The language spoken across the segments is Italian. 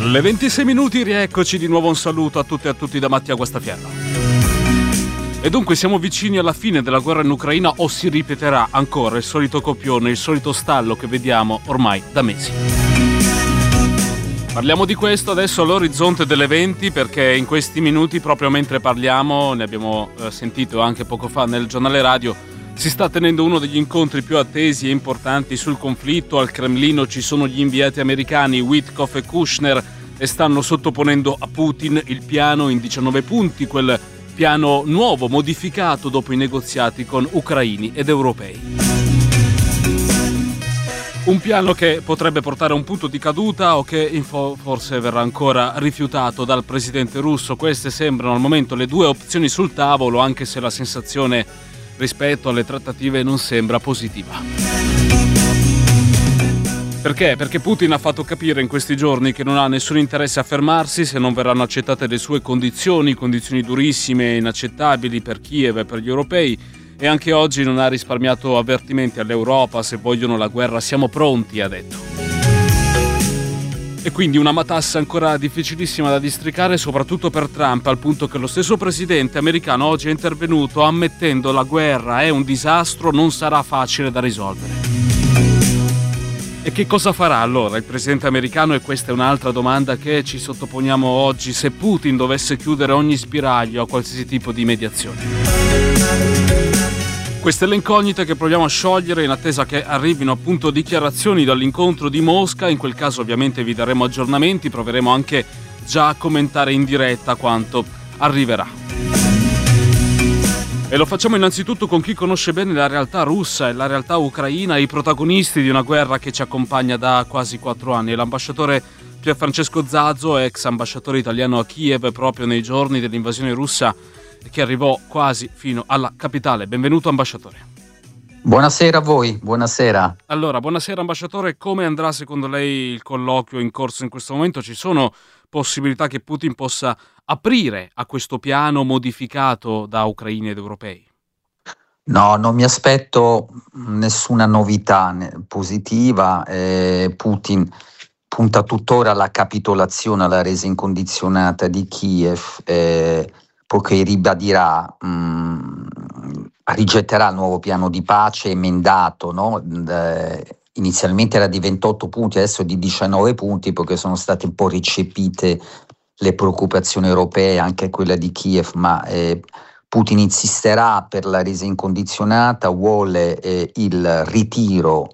Le 26 minuti, rieccoci di nuovo, un saluto a tutte e a tutti da Mattia Guastafiello. E dunque siamo vicini alla fine della guerra in Ucraina, o si ripeterà ancora il solito copione, il solito stallo che vediamo ormai da mesi? Parliamo di questo adesso all'orizzonte delle 20, perché in questi minuti, proprio mentre parliamo, ne abbiamo sentito anche poco fa nel giornale radio, si sta tenendo uno degli incontri più attesi e importanti sul conflitto. Al Cremlino ci sono gli inviati americani Witkoff e Kushner e stanno sottoponendo a Putin il piano in 19 punti, quel piano nuovo, modificato dopo i negoziati con ucraini ed europei. Un piano che potrebbe portare a un punto di caduta o che forse verrà ancora rifiutato dal presidente russo. Queste sembrano al momento le due opzioni sul tavolo, anche se la sensazione rispetto alle trattative non sembra positiva. Perché? Perché Putin ha fatto capire in questi giorni che non ha nessun interesse a fermarsi se non verranno accettate le sue condizioni durissime e inaccettabili per Kiev e per gli europei, e anche oggi non ha risparmiato avvertimenti all'Europa: se vogliono la guerra siamo pronti, ha detto. E quindi una matassa ancora difficilissima da districare, soprattutto per Trump, al punto che lo stesso presidente americano oggi è intervenuto ammettendo: la guerra è un disastro, non sarà facile da risolvere. E che cosa farà allora il presidente americano? E questa è un'altra domanda che ci sottoponiamo oggi, se Putin dovesse chiudere ogni spiraglio a qualsiasi tipo di mediazione. Queste le incognite che proviamo a sciogliere in attesa che arrivino appunto dichiarazioni dall'incontro di Mosca. In quel caso ovviamente vi daremo aggiornamenti, proveremo anche già a commentare in diretta quanto arriverà. E lo facciamo innanzitutto con chi conosce bene la realtà russa e la realtà ucraina, i protagonisti di una guerra che ci accompagna da quasi 4 anni. L'ambasciatore Pierfrancesco Zazzo, ex ambasciatore italiano a Kiev proprio nei giorni dell'invasione russa, che arrivò quasi fino alla capitale. Benvenuto ambasciatore. Buonasera a voi, buonasera. Allora, buonasera ambasciatore, come andrà secondo lei il colloquio in corso in questo momento? Ci sono possibilità che Putin possa aprire a questo piano modificato da ucraini ed europei? No, non mi aspetto nessuna novità positiva. Putin punta tuttora alla capitolazione, alla resa incondizionata di Kiev, poiché ribadirà, rigetterà il nuovo piano di pace emendato, no? Inizialmente era di 28 punti, adesso è di 19 punti, perché sono state un po' recepite le preoccupazioni europee, anche quella di Kiev, ma Putin insisterà per la resa incondizionata, vuole il ritiro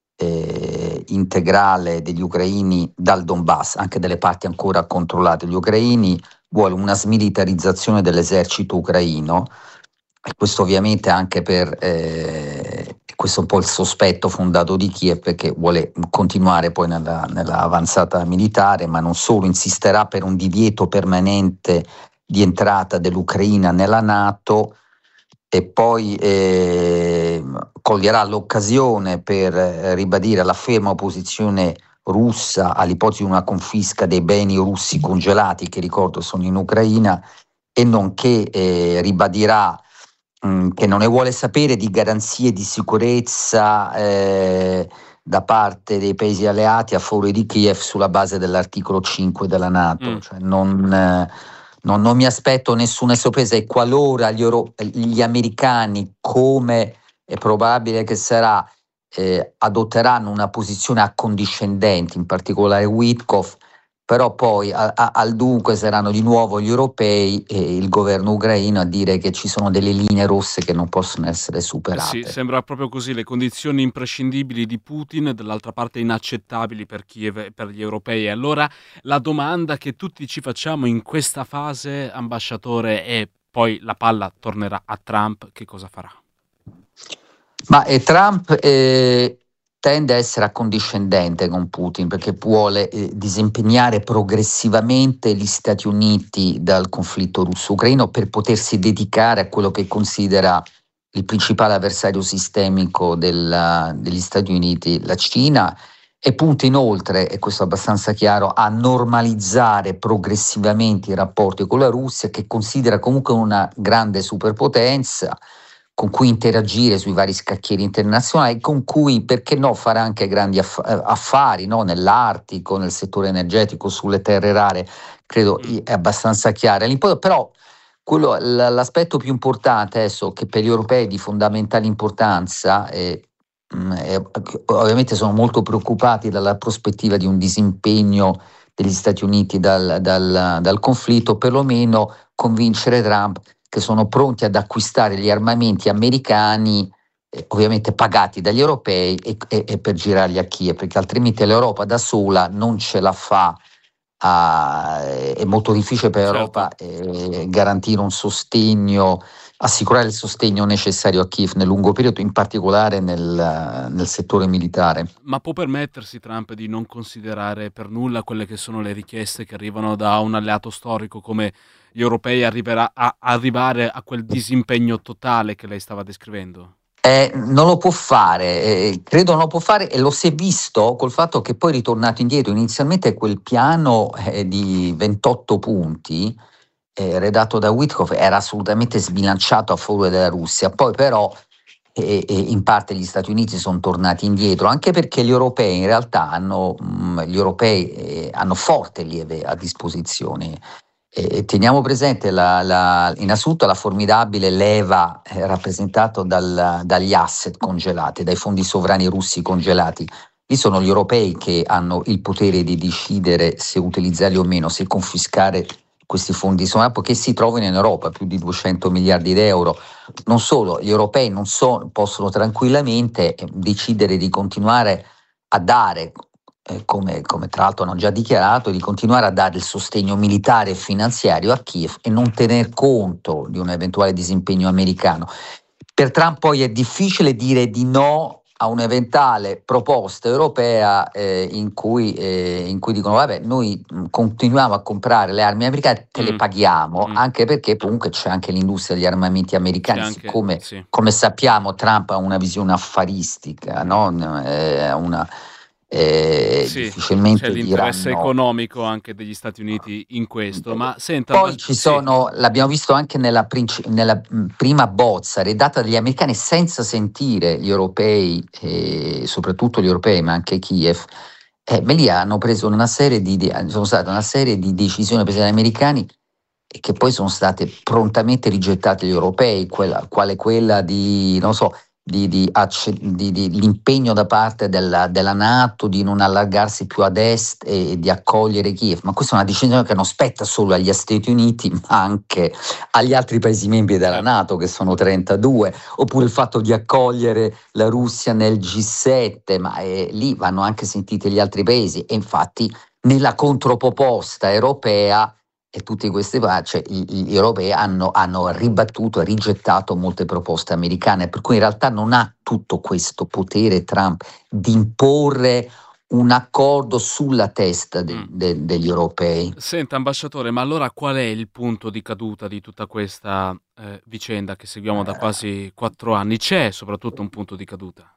integrale degli ucraini dal Donbass, anche delle parti ancora controllate dagli ucraini, vuole una smilitarizzazione dell'esercito ucraino, e questo ovviamente anche per questo è un po' il sospetto fondato di Kiev, perché vuole continuare poi nella avanzata militare, ma non solo, insisterà per un divieto permanente di entrata dell'Ucraina nella NATO, e poi coglierà l'occasione per ribadire la ferma opposizione russa all'ipotesi di una confisca dei beni russi congelati, che ricordo sono in Ucraina, e nonché ribadirà che non ne vuole sapere di garanzie di sicurezza da parte dei paesi alleati a favore di Kiev sulla base dell'articolo 5 della NATO. Cioè non mi aspetto nessuna sorpresa, e qualora gli americani, come è probabile che sarà, adotteranno una posizione accondiscendente, in particolare Witkoff, però poi al dunque saranno di nuovo gli europei e il governo ucraino a dire che ci sono delle linee rosse che non possono essere superate. Sì, sembra proprio così, le condizioni imprescindibili di Putin, dall'altra parte inaccettabili per Kiev e per gli europei. Allora la domanda che tutti ci facciamo in questa fase, ambasciatore, è: poi la palla tornerà a Trump, che cosa farà? Ma Trump tende a essere accondiscendente con Putin, perché vuole disimpegnare progressivamente gli Stati Uniti dal conflitto russo-ucraino per potersi dedicare a quello che considera il principale avversario sistemico degli Stati Uniti, la Cina, e punta inoltre, e questo è abbastanza chiaro, a normalizzare progressivamente i rapporti con la Russia, che considera comunque una grande superpotenza, con cui interagire sui vari scacchieri internazionali, con cui, perché no, fare anche grandi affari, no? Nell'Artico, nel settore energetico, sulle terre rare, credo è abbastanza chiara. Però l'aspetto più importante adesso, che per gli europei è di fondamentale importanza, ovviamente sono molto preoccupati dalla prospettiva di un disimpegno degli Stati Uniti dal conflitto, perlomeno convincere Trump che sono pronti ad acquistare gli armamenti americani, ovviamente pagati dagli europei, e per girarli a Kiev, perché altrimenti l'Europa da sola non ce la fa. È molto difficile per l'Europa garantire un sostegno, assicurare il sostegno necessario a Kiev nel lungo periodo, in particolare nel settore militare. Ma può permettersi Trump di non considerare per nulla quelle che sono le richieste che arrivano da un alleato storico come gli europei, arrivare a quel disimpegno totale che lei stava descrivendo? Non lo può fare, credo non lo può fare, e lo si è visto col fatto che poi è ritornato indietro. Inizialmente quel piano di 28 punti redatto da Witkoff era assolutamente sbilanciato a favore della Russia, poi però in parte gli Stati Uniti sono tornati indietro, anche perché gli europei in realtà hanno forte lieve a disposizione. Teniamo presente innanzitutto la formidabile leva rappresentata dagli asset congelati, dai fondi sovrani russi congelati. Lì sono gli europei che hanno il potere di decidere se utilizzarli o meno, se confiscare questi fondi sovrani, che si trovano in Europa, più di 200 miliardi di euro. Non solo, gli europei possono tranquillamente decidere di continuare a dare, come tra l'altro hanno già dichiarato, di continuare a dare il sostegno militare e finanziario a Kiev e non tener conto di un eventuale disimpegno americano. Per Trump poi è difficile dire di no a un'eventuale proposta europea in cui dicono vabbè, noi continuiamo a comprare le armi americane, te le paghiamo, anche perché comunque c'è anche l'industria degli armamenti americani, siccome come sappiamo Trump ha una visione affaristica, no? Difficilmente c'è l'interesse diranno. economico anche degli Stati Uniti in questo, ma senta, poi ci sono, l'abbiamo visto anche nella prima bozza redatta dagli americani senza sentire gli europei, soprattutto gli europei, ma anche Kiev. Lì hanno preso sono state una serie di decisioni prese dagli americani che poi sono state prontamente rigettate dagli europei, quale quella di, non so, di l'impegno da parte della NATO di non allargarsi più ad est e di accogliere Kiev. Ma questa è una decisione che non spetta solo agli Stati Uniti, ma anche agli altri paesi membri della NATO, che sono 32, oppure il fatto di accogliere la Russia nel G7, ma lì vanno anche sentiti gli altri paesi, e infatti nella controproposta europea e tutti questi gli europei hanno ribattuto e rigettato molte proposte americane, per cui in realtà non ha tutto questo potere Trump di imporre un accordo sulla testa degli europei. Senta, ambasciatore, ma allora qual è il punto di caduta di tutta questa vicenda che seguiamo da quasi 4 anni? C'è soprattutto un punto di caduta?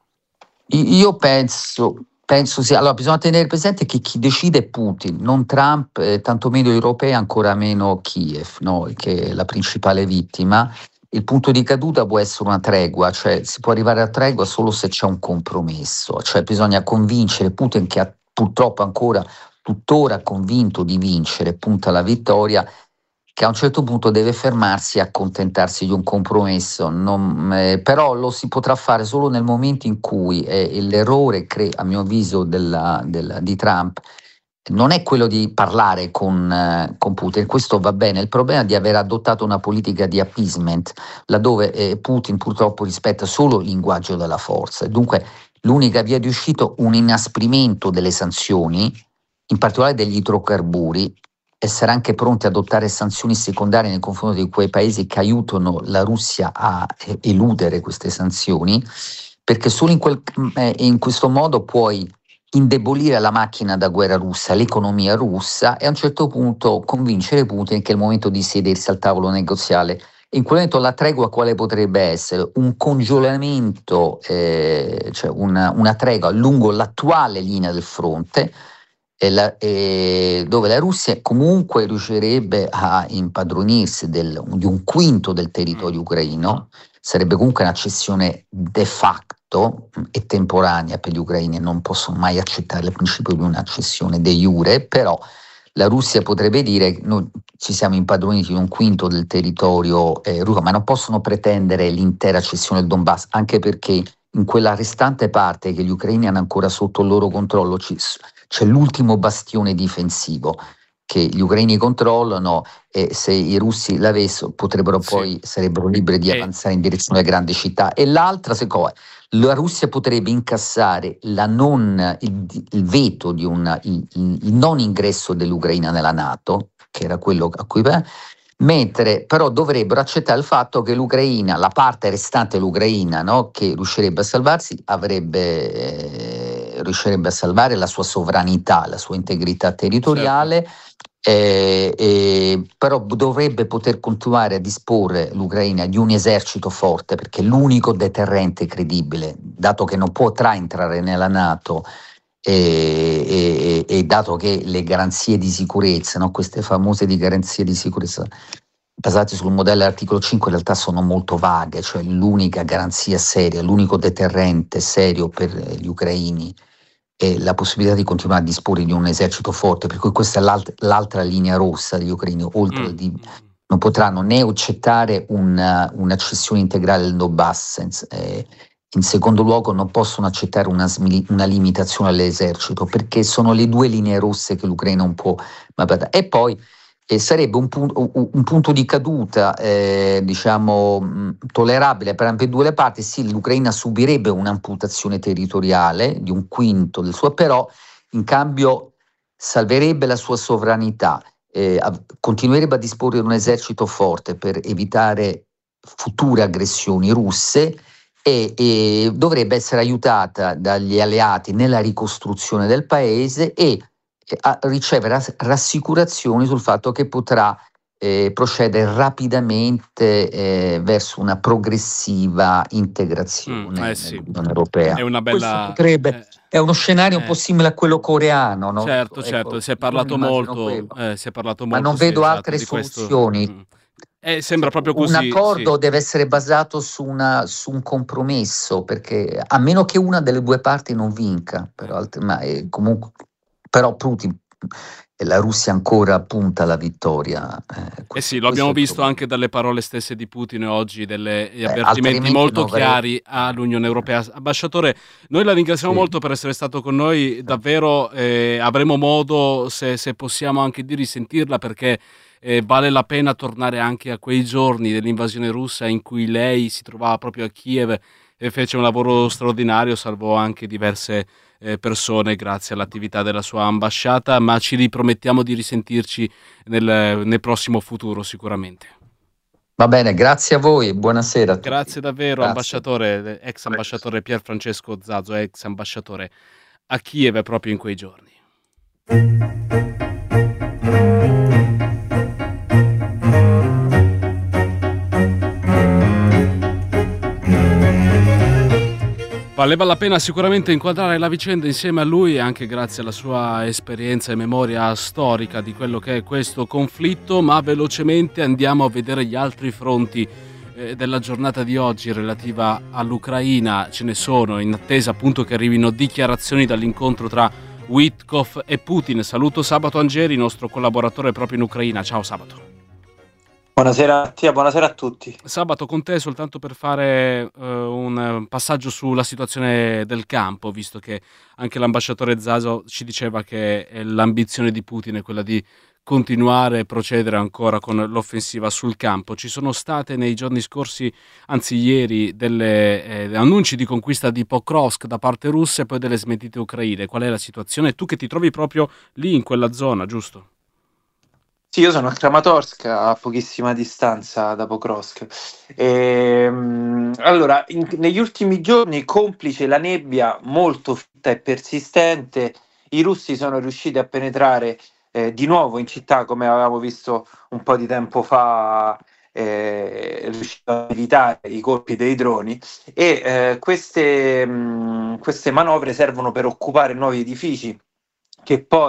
Io penso sì. Allora, bisogna tenere presente che chi decide è Putin, non Trump, tantomeno gli europei, ancora meno Kiev, no? Che è la principale vittima. Il punto di caduta può essere una tregua, cioè si può arrivare a tregua solo se c'è un compromesso, cioè bisogna convincere Putin, che ha purtroppo ancora tuttora convinto di vincere, punta alla vittoria, che a un certo punto deve fermarsi e accontentarsi di un compromesso. Però lo si potrà fare solo nel momento in cui l'errore, a mio avviso, di Trump non è quello di parlare con Putin. Questo va bene. Il problema è di aver adottato una politica di appeasement, laddove Putin purtroppo rispetta solo il linguaggio della forza. Dunque l'unica via di uscita è un inasprimento delle sanzioni, in particolare degli idrocarburi, essere anche pronti ad adottare sanzioni secondarie nei confronti di quei paesi che aiutano la Russia a eludere queste sanzioni, perché solo in questo modo puoi indebolire la macchina da guerra russa, l'economia russa, e a un certo punto convincere Putin che è il momento di sedersi al tavolo negoziale. In quel momento la tregua quale potrebbe essere? Un congelamento, cioè una tregua lungo l'attuale linea del fronte, dove la Russia comunque riuscirebbe a impadronirsi di un quinto del territorio ucraino, sarebbe comunque una cessione de facto e temporanea per gli ucraini, non possono mai accettare il principio di una cessione de jure, però la Russia potrebbe dire noi ci siamo impadroniti di un quinto del territorio russo, ma non possono pretendere l'intera cessione del Donbass, anche perché in quella restante parte che gli ucraini hanno ancora sotto il loro controllo c'è l'ultimo bastione difensivo che gli ucraini controllano, e se i russi l'avessero poi sarebbero liberi di avanzare in direzione delle grandi città. E l'altra seconda, la Russia potrebbe incassare il veto di il non ingresso dell'Ucraina nella NATO, che era quello a cui mentre però dovrebbero accettare il fatto che l'Ucraina, la parte restante dell'Ucraina, no, che riuscirebbe a salvarsi, riuscirebbe a salvare la sua sovranità, la sua integrità territoriale. Però dovrebbe poter continuare a disporre l'Ucraina di un esercito forte, perché è l'unico deterrente credibile, dato che non potrà entrare nella NATO e dato che le garanzie di sicurezza, no, queste famose garanzie di sicurezza basate sul modello dell'articolo 5 in realtà sono molto vaghe, cioè l'unica garanzia seria, l'unico deterrente serio per gli ucraini e la possibilità di continuare a disporre di un esercito forte, per cui questa è l'altra linea rossa degli ucraini, oltre non potranno né accettare una cessione integrale del Donbass, in secondo luogo non possono accettare una limitazione all'esercito, perché sono le due linee rosse che l'Ucraina non può, e poi sarebbe un punto di caduta tollerabile per ambedue le parti. Sì, l'Ucraina subirebbe un'amputazione territoriale di un quinto del suo, però in cambio salverebbe la sua sovranità, continuerebbe a disporre di un esercito forte per evitare future aggressioni russe e dovrebbe essere aiutata dagli alleati nella ricostruzione del paese e a ricevere rassicurazioni sul fatto che potrà procedere rapidamente verso una progressiva integrazione nell'Unione Europea. È una bella... è uno scenario un po' simile a quello coreano, no? Certo, si è parlato molto, ma non vedo altre soluzioni. Sembra proprio così. Un accordo deve essere basato su un compromesso, perché a meno che una delle due parti non vinca, comunque. Però Putin e la Russia ancora punta alla vittoria. Sì, lo abbiamo visto anche dalle parole stesse di Putin oggi, degli avvertimenti molto chiari all'Unione Europea. Ambasciatore, noi la ringraziamo molto per essere stato con noi, davvero avremo modo, se possiamo, anche di risentirla, perché vale la pena tornare anche a quei giorni dell'invasione russa in cui lei si trovava proprio a Kiev e fece un lavoro straordinario, salvò anche diverse persone grazie all'attività della sua ambasciata, ma ci ripromettiamo di risentirci nel prossimo futuro sicuramente. Va bene, grazie a voi e buonasera a tutti. Grazie davvero, ambasciatore, ex ambasciatore Pier Francesco Zazo, ex ambasciatore a Kiev proprio in quei giorni. Valeva la pena sicuramente inquadrare la vicenda insieme a lui, anche grazie alla sua esperienza e memoria storica di quello che è questo conflitto, ma velocemente andiamo a vedere gli altri fronti della giornata di oggi relativa all'Ucraina. Ce ne sono, in attesa appunto che arrivino dichiarazioni dall'incontro tra Witkoff e Putin. Saluto Sabato Angeri, nostro collaboratore proprio in Ucraina. Ciao Sabato. Buonasera Mattia, buonasera a tutti. Sabato, con te soltanto per fare un passaggio sulla situazione del campo, visto che anche l'ambasciatore Zazo ci diceva che l'ambizione di Putin è quella di continuare e procedere ancora con l'offensiva sul campo. Ci sono state nei giorni scorsi, anzi ieri, delle annunci di conquista di Pokrovsk da parte russa e poi delle smentite ucraine. Qual è la situazione? Tu che ti trovi proprio lì in quella zona, giusto? Sì, io sono a Kramatorsk, a pochissima distanza da Pokrovsk. Allora, negli ultimi giorni, complice la nebbia molto fitta e persistente, i russi sono riusciti a penetrare di nuovo in città, come avevamo visto un po' di tempo fa, riuscito a evitare i colpi dei droni, e queste manovre servono per occupare nuovi edifici che poi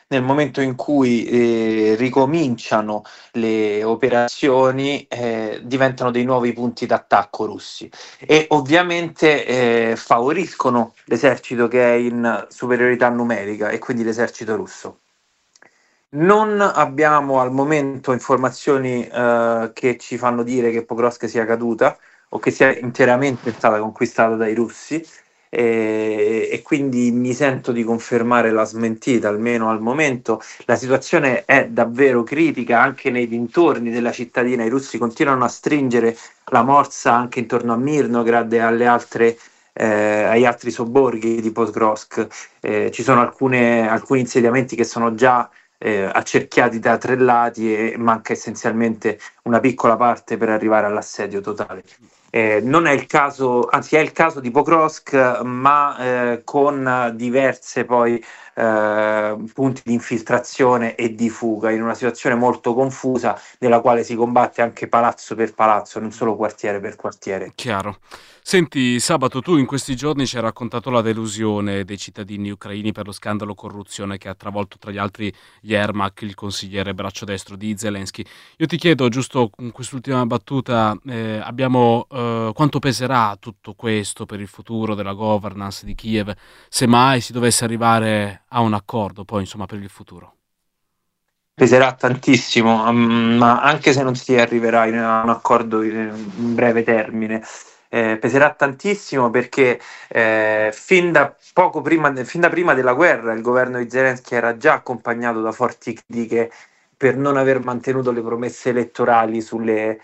nel momento in cui ricominciano le operazioni diventano dei nuovi punti d'attacco russi e ovviamente favoriscono l'esercito che è in superiorità numerica e quindi l'esercito russo. Non abbiamo al momento informazioni che ci fanno dire che Pokrovsk sia caduta o che sia interamente stata conquistata dai russi e quindi mi sento di confermare la smentita, almeno al momento. La situazione è davvero critica anche nei dintorni della cittadina, i russi continuano a stringere la morsa anche intorno a Mirnograd e agli altri sobborghi di Pokrovsk. Ci sono alcuni insediamenti che sono già accerchiati da 3 lati e manca essenzialmente una piccola parte per arrivare all'assedio totale. Non è il caso, anzi è il caso di Pokrovsk, ma con diverse poi punti di infiltrazione e di fuga in una situazione molto confusa nella quale si combatte anche palazzo per palazzo, non solo quartiere per quartiere. Chiaro. Senti, Sabato, tu in questi giorni ci hai raccontato la delusione dei cittadini ucraini per lo scandalo corruzione che ha travolto tra gli altri Yermak, il consigliere braccio destro di Zelensky. Io ti chiedo, giusto con quest'ultima battuta, quanto peserà tutto questo per il futuro della governance di Kiev, se mai si dovesse arrivare a un accordo poi, insomma, per il futuro? Peserà tantissimo, ma anche se non si arriverà a un accordo in breve termine, peserà tantissimo perché fin da prima della guerra il governo di Zelensky era già accompagnato da forti critiche per non aver mantenuto le promesse elettorali sulle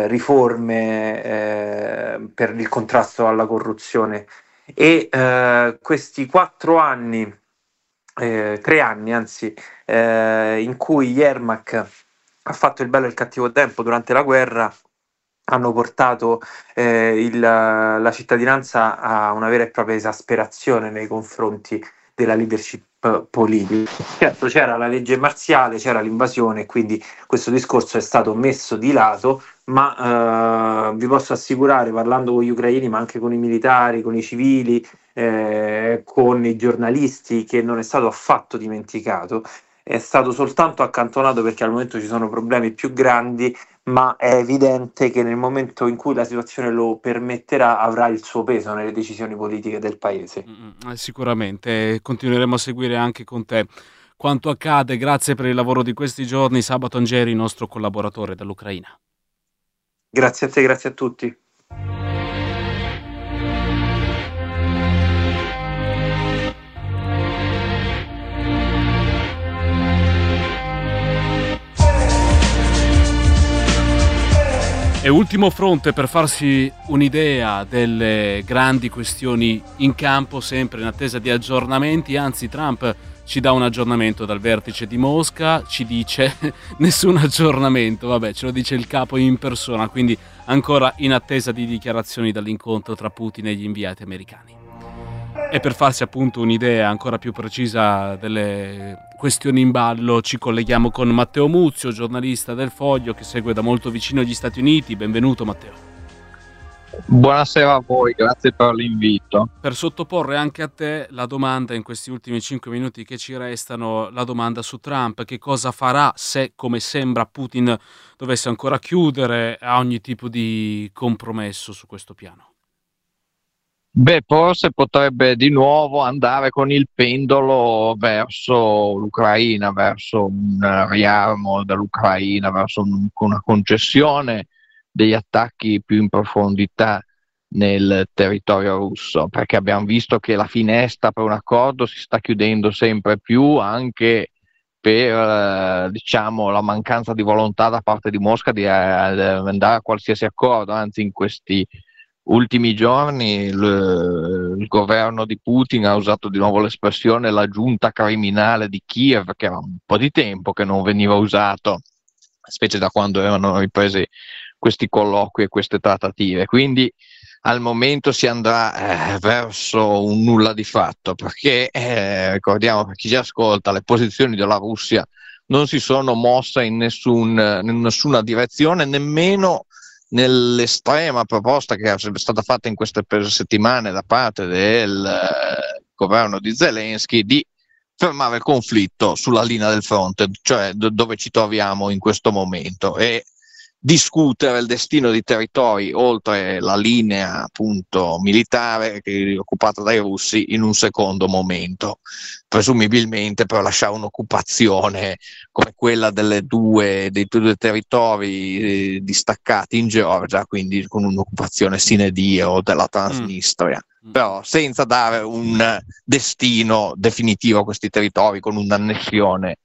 riforme per il contrasto alla corruzione e questi 4 anni, 3 anni anzi, in cui Yermak ha fatto il bello e il cattivo tempo durante la guerra hanno portato la cittadinanza a una vera e propria esasperazione nei confronti della leadership politica. Certo, c'era la legge marziale, c'era l'invasione, quindi questo discorso è stato messo di lato, ma vi posso assicurare, parlando con gli ucraini, ma anche con i militari, con i civili, con i giornalisti, che non è stato affatto dimenticato, è stato soltanto accantonato perché al momento ci sono problemi più grandi, ma è evidente che nel momento in cui la situazione lo permetterà avrà il suo peso nelle decisioni politiche del paese. Sicuramente, continueremo a seguire anche con te quanto accade. Grazie per il lavoro di questi giorni, Sabato Angeri, nostro collaboratore dall'Ucraina. Grazie a te, grazie a tutti. E ultimo fronte per farsi un'idea delle grandi questioni in campo, sempre in attesa di aggiornamenti, anzi Trump ci dà un aggiornamento dal vertice di Mosca, ci dice nessun aggiornamento, vabbè, ce lo dice il capo in persona, quindi ancora in attesa di dichiarazioni dall'incontro tra Putin e gli inviati americani. E per farsi appunto un'idea ancora più precisa delle questioni in ballo ci colleghiamo con Matteo Muzio, giornalista del Foglio che segue da molto vicino gli Stati Uniti. Benvenuto Matteo. Buonasera a voi, grazie per l'invito. Per sottoporre anche a te la domanda in questi ultimi 5 minuti che ci restano, la domanda su Trump, che cosa farà se, come sembra, Putin dovesse ancora chiudere a ogni tipo di compromesso su questo piano? Beh, forse potrebbe di nuovo andare con il pendolo verso l'Ucraina, verso un riarmo dell'Ucraina, verso una concessione degli attacchi più in profondità nel territorio russo, perché abbiamo visto che la finestra per un accordo si sta chiudendo sempre più anche per la mancanza di volontà da parte di Mosca di andare a qualsiasi accordo, anzi in questi ultimi giorni il governo di Putin ha usato di nuovo l'espressione la giunta criminale di Kiev, che era un po' di tempo che non veniva usato, specie da quando erano ripresi questi colloqui e queste trattative. Quindi al momento si andrà verso un nulla di fatto, perché ricordiamo, per chi ci ascolta, le posizioni della Russia non si sono mosse in nessuna direzione, nemmeno nell'estrema proposta che è stata fatta in queste settimane da parte del governo di Zelensky di fermare il conflitto sulla linea del fronte, cioè dove ci troviamo in questo momento, e discutere il destino di territori oltre la linea appunto militare che è occupata dai russi in un secondo momento, presumibilmente per lasciare un'occupazione come quella dei due territori distaccati in Georgia, quindi con un'occupazione sine die o della Transnistria, però senza dare un destino definitivo a questi territori, con un'annessione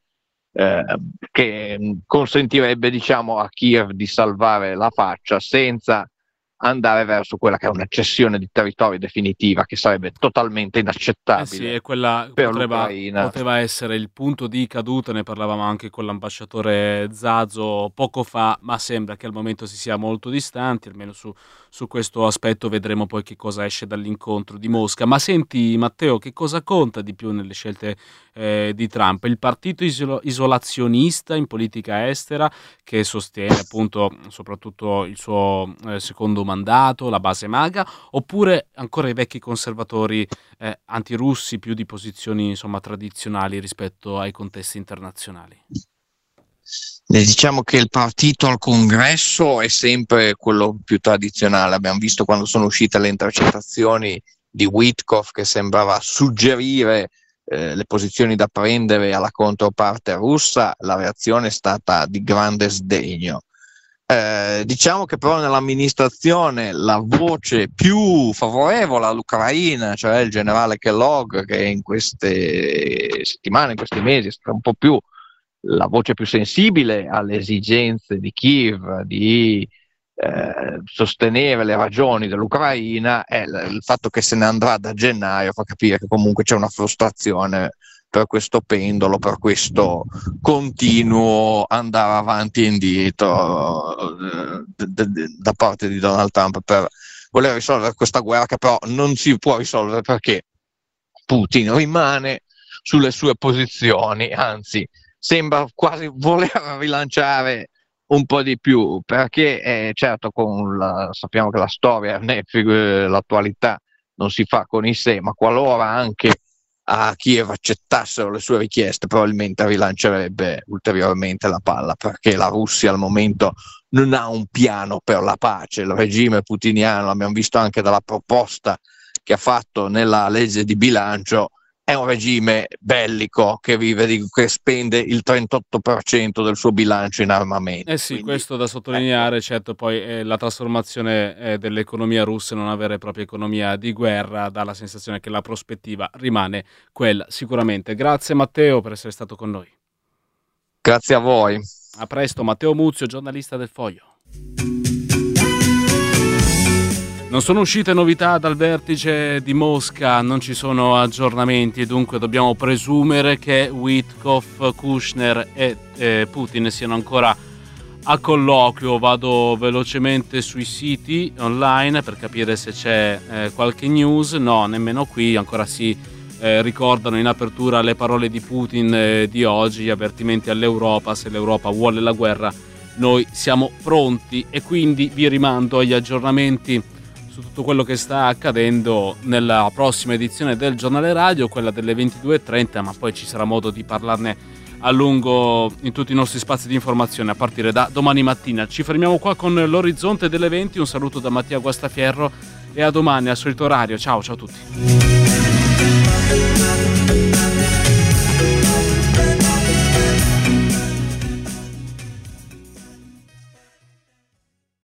che consentirebbe, diciamo, a Kiev di salvare la faccia senza andare verso quella che è una cessione di territori definitiva, che sarebbe totalmente inaccettabile. Sì, e quella per poteva essere il punto di caduta. Ne parlavamo anche con l'ambasciatore Zazo poco fa, ma sembra che al momento si sia molto distanti, almeno su questo aspetto. Vedremo poi che cosa esce dall'incontro di Mosca. Ma senti Matteo, che cosa conta di più nelle scelte di Trump? Il partito isolazionista in politica estera, che sostiene appunto soprattutto il suo secondo mandato, la base MAGA, oppure ancora i vecchi conservatori antirussi, più di posizioni insomma tradizionali rispetto ai contesti internazionali? Diciamo che il partito al congresso è sempre quello più tradizionale. Abbiamo visto quando sono uscite le intercettazioni di Witkoff che sembrava suggerire le posizioni da prendere alla controparte russa, la reazione è stata di grande sdegno. Diciamo che però nell'amministrazione la voce più favorevole all'Ucraina, cioè il generale Kellogg, che in queste settimane, in questi mesi è stata un po' più la voce più sensibile alle esigenze di Kiev di sostenere le ragioni dell'Ucraina, il fatto che se ne andrà da gennaio fa capire che comunque c'è una frustrazione per questo pendolo, per questo continuo andare avanti e indietro da parte di Donald Trump per voler risolvere questa guerra, che però non si può risolvere perché Putin rimane sulle sue posizioni, anzi sembra quasi voler rilanciare un po' di più, perché certo sappiamo che la storia, l'attualità non si fa con i sé, ma qualora anche a Kiev accettassero le sue richieste, probabilmente rilancerebbe ulteriormente la palla, perché la Russia al momento non ha un piano per la pace. Il regime putiniano, l'abbiamo visto anche dalla proposta che ha fatto nella legge di bilancio, è un regime bellico che che spende il 38% del suo bilancio in armamento. Sì, quindi, questo da sottolineare, certo, poi la trasformazione dell'economia russa in una vera e propria economia di guerra dà la sensazione che la prospettiva rimane quella, sicuramente. Grazie Matteo per essere stato con noi. Grazie a voi. A presto, Matteo Muzio, giornalista del Foglio. Non sono uscite novità dal vertice di Mosca, non ci sono aggiornamenti e dunque dobbiamo presumere che Witkoff, Kushner e Putin siano ancora a colloquio. Vado velocemente sui siti online per capire se c'è qualche news. No, nemmeno qui ancora si ricordano in apertura le parole di Putin di oggi, gli avvertimenti all'Europa: se l'Europa vuole la guerra noi siamo pronti. E quindi vi rimando agli aggiornamenti su tutto quello che sta accadendo nella prossima edizione del Giornale Radio, quella delle 22:30, ma poi ci sarà modo di parlarne a lungo in tutti i nostri spazi di informazione a partire da domani mattina. Ci fermiamo qua con l'Orizzonte delle 20, un saluto da Mattia Guastafierro e a domani al solito orario. Ciao a tutti.